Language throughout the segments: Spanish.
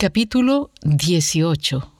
Capítulo 18.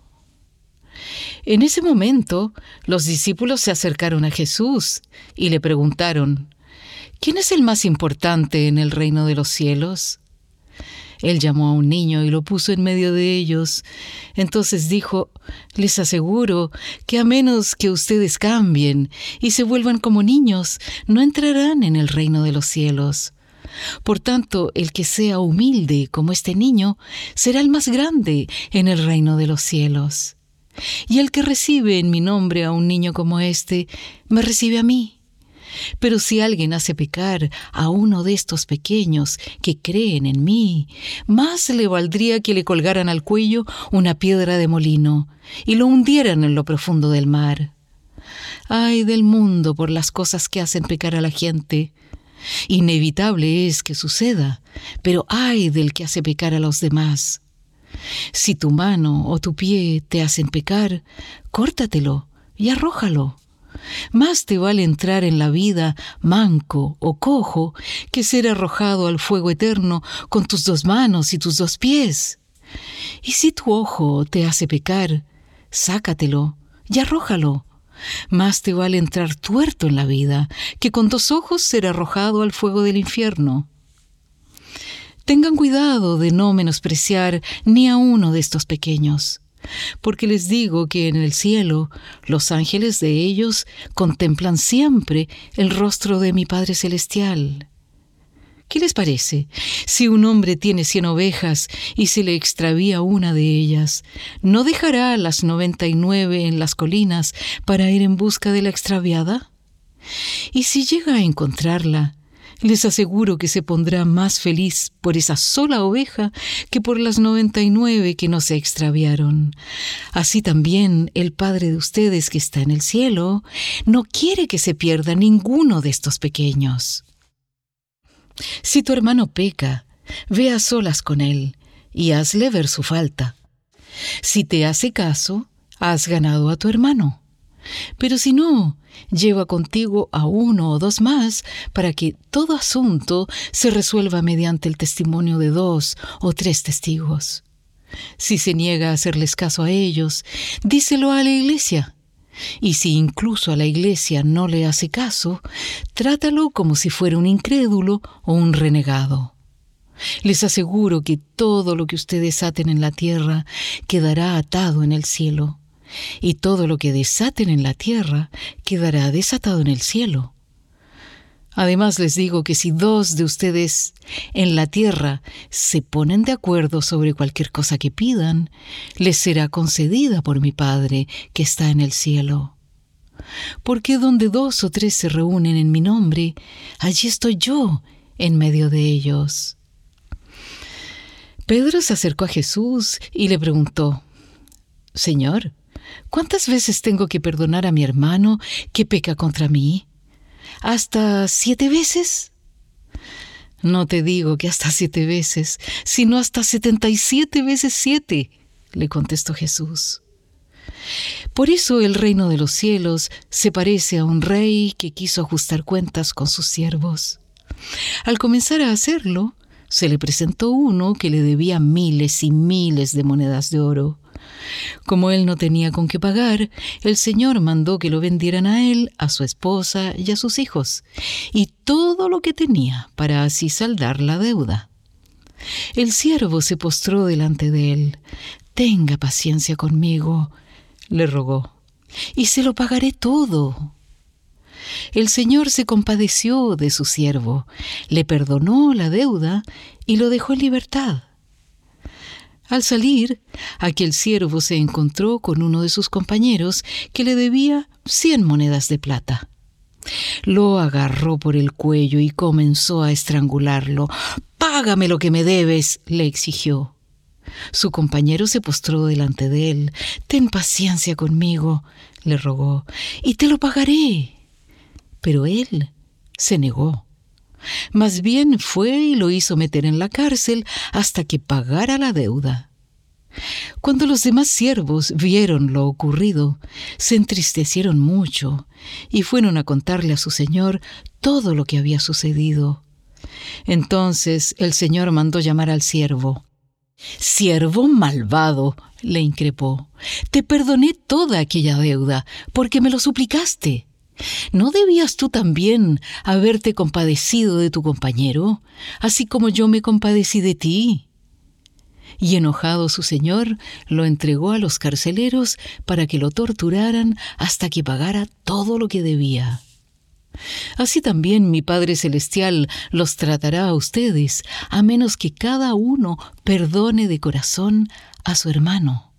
En ese momento, los discípulos se acercaron a Jesús y le preguntaron: ¿Quién es el más importante en el reino de los cielos? Él llamó a un niño y lo puso en medio de ellos. Entonces dijo: Les aseguro que a menos que ustedes cambien y se vuelvan como niños, no entrarán en el reino de los cielos. Por tanto, el que sea humilde como este niño será el más grande en el reino de los cielos. Y el que recibe en mi nombre a un niño como este, me recibe a mí. Pero si alguien hace pecar a uno de estos pequeños que creen en mí, más le valdría que le colgaran al cuello una piedra de molino y lo hundieran en lo profundo del mar. Ay del mundo por las cosas que hacen pecar a la gente. Inevitable es que suceda, pero ay del que hace pecar a los demás. Si tu mano o tu pie te hacen pecar, córtatelo y arrójalo. Más te vale entrar en la vida manco o cojo que ser arrojado al fuego eterno con tus 2 manos y tus 2 pies. Y si tu ojo te hace pecar, sácatelo y arrójalo. Más te vale entrar tuerto en la vida que con 2 ojos ser arrojado al fuego del infierno. Tengan cuidado de no menospreciar ni a uno de estos pequeños, porque les digo que en el cielo los ángeles de ellos contemplan siempre el rostro de mi Padre Celestial. ¿Qué les parece? Si un hombre tiene 100 ovejas y se le extravía una de ellas, ¿no dejará las 99 en las colinas para ir en busca de la extraviada? Y si llega a encontrarla, les aseguro que se pondrá más feliz por esa sola oveja que por las 99 que no se extraviaron. Así también el Padre de ustedes que está en el cielo no quiere que se pierda ninguno de estos pequeños. Si tu hermano peca, ve a solas con él y hazle ver su falta. Si te hace caso, has ganado a tu hermano. Pero si no, lleva contigo a 1 o 2 más para que todo asunto se resuelva mediante el testimonio de 2 o 3 testigos. Si se niega a hacerles caso a ellos, díselo a la iglesia. Y si incluso a la iglesia no le hace caso, trátalo como si fuera un incrédulo o un renegado. Les aseguro que todo lo que ustedes aten en la tierra quedará atado en el cielo, y todo lo que desaten en la tierra quedará desatado en el cielo. Además les digo que si 2 de ustedes en la tierra se ponen de acuerdo sobre cualquier cosa que pidan, les será concedida por mi Padre que está en el cielo. Porque donde 2 o 3 se reúnen en mi nombre, allí estoy yo en medio de ellos. Pedro se acercó a Jesús y le preguntó: Señor, ¿cuántas veces tengo que perdonar a mi hermano que peca contra mí? ¿Hasta 7 veces? No te digo que hasta 7 veces, sino hasta 77 veces 7, le contestó Jesús. Por eso el reino de los cielos se parece a un rey que quiso ajustar cuentas con sus siervos. Al comenzar a hacerlo, se le presentó uno que le debía miles y miles de monedas de oro. Como él no tenía con qué pagar, el Señor mandó que lo vendieran a él, a su esposa y a sus hijos, y todo lo que tenía, para así saldar la deuda. El siervo se postró delante de él. «Tenga paciencia conmigo», le rogó, «y se lo pagaré todo». El Señor se compadeció de su siervo, le perdonó la deuda y lo dejó en libertad. Al salir, aquel siervo se encontró con uno de sus compañeros que le debía 100 monedas de plata. Lo agarró por el cuello y comenzó a estrangularlo. «Págame lo que me debes», le exigió. Su compañero se postró delante de él. «Ten paciencia conmigo», le rogó, «y te lo pagaré». Pero él se negó. Más bien fue y lo hizo meter en la cárcel hasta que pagara la deuda. Cuando los demás siervos vieron lo ocurrido, se entristecieron mucho y fueron a contarle a su señor todo lo que había sucedido. Entonces el señor mandó llamar al siervo. Siervo malvado, le increpó, te perdoné toda aquella deuda porque me lo suplicaste. ¿No debías tú también haberte compadecido de tu compañero, así como yo me compadecí de ti? Y enojado su señor, lo entregó a los carceleros para que lo torturaran hasta que pagara todo lo que debía. Así también mi Padre Celestial los tratará a ustedes, a menos que cada uno perdone de corazón a su hermano.